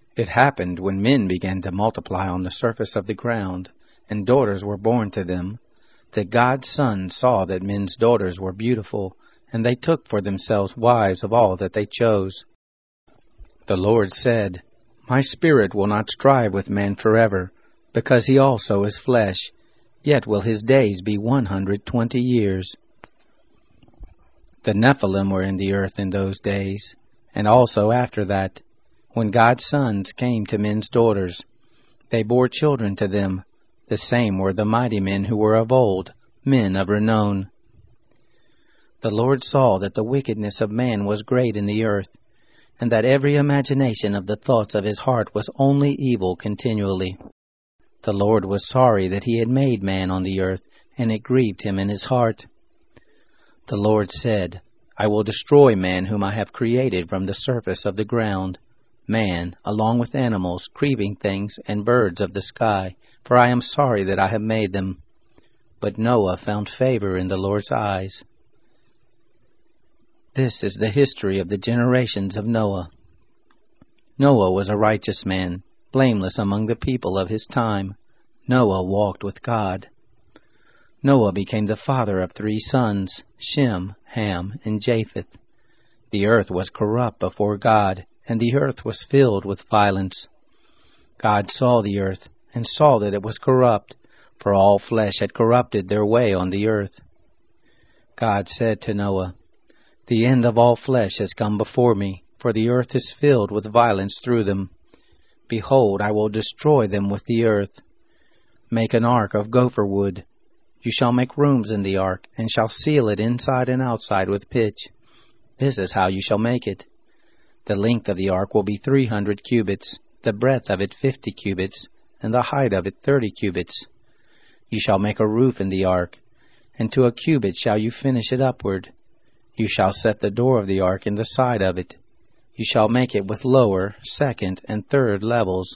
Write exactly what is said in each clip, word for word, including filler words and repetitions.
It happened when men began to multiply on the surface of the ground, and daughters were born to them, that God's sons saw that men's daughters were beautiful, and they took for themselves wives of all that they chose. The Lord said, My spirit will not strive with man forever, because he also is flesh, yet will his days be one hundred twenty years. The Nephilim were in the earth in those days, and also after that, when God's sons came to men's daughters. They bore children to them. The same were the mighty men who were of old, men of renown. The Lord saw that the wickedness of man was great in the earth, and that every imagination of the thoughts of his heart was only evil continually. The Lord was sorry that he had made man on the earth, and it grieved him in his heart. The Lord said, I will destroy man whom I have created from the surface of the ground, man, along with animals, creeping things, and birds of the sky, for I am sorry that I have made them. But Noah found favor in the Lord's eyes. This is the history of the generations of Noah. Noah was a righteous man, blameless among the people of his time. Noah walked with God. Noah became the father of three sons, Shem, Ham, and Japheth. The earth was corrupt before God, and the earth was filled with violence. God saw the earth, and saw that it was corrupt, for all flesh had corrupted their way on the earth. God said to Noah, The end of all flesh has come before me, for the earth is filled with violence through them. Behold, I will destroy them with the earth. Make an ark of gopher wood. You shall make rooms in the ark, and shall seal it inside and outside with pitch. This is how you shall make it. The length of the ark will be three hundred cubits, the breadth of it fifty cubits, and the height of it thirty cubits. You shall make a roof in the ark, and to a cubit shall you finish it upward. You shall set the door of the ark in the side of it. You shall make it with lower, second, and third levels.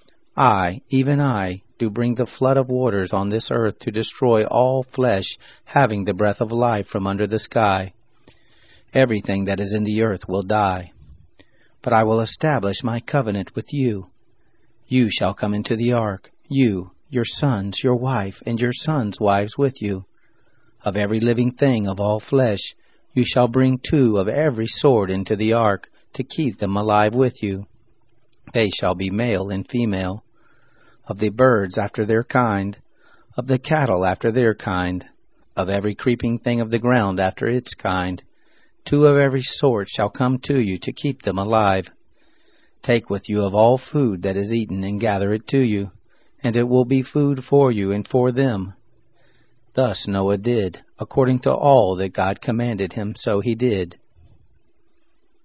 I, even I, do bring the flood of waters on this earth to destroy all flesh having the breath of life from under the sky. Everything that is in the earth will die. But I will establish my covenant with you. You shall come into the ark, you, your sons, your wife, and your sons' wives with you. Of every living thing of all flesh, you shall bring two of every sort into the ark, to keep them alive with you. They shall be male and female. Of the birds after their kind, of the cattle after their kind, of every creeping thing of the ground after its kind, two of every sort shall come to you to keep them alive. Take with you of all food that is eaten, and gather it to you, and it will be food for you and for them. Thus Noah did, according to all that God commanded him, so he did.